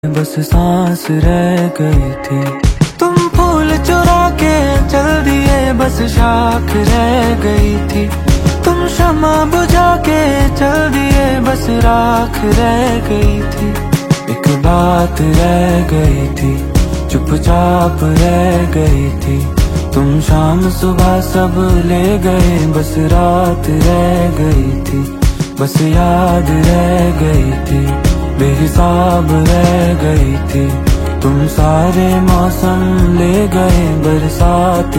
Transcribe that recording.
बस सांस रह गई थी। तुम फूल चुरा के चल दिए, बस शाख रह गई थी। तुम शमा बुझा के चल दिए, बस राख रह गई थी। एक बात रह गई थी, चुपचाप रह गई थी। तुम शाम सुबह सब ले गए, बस रात रह गई थी। बस याद रह गई थी, बेहिसाब रह गई थी। तुम सारे मौसम ले गए, बरसात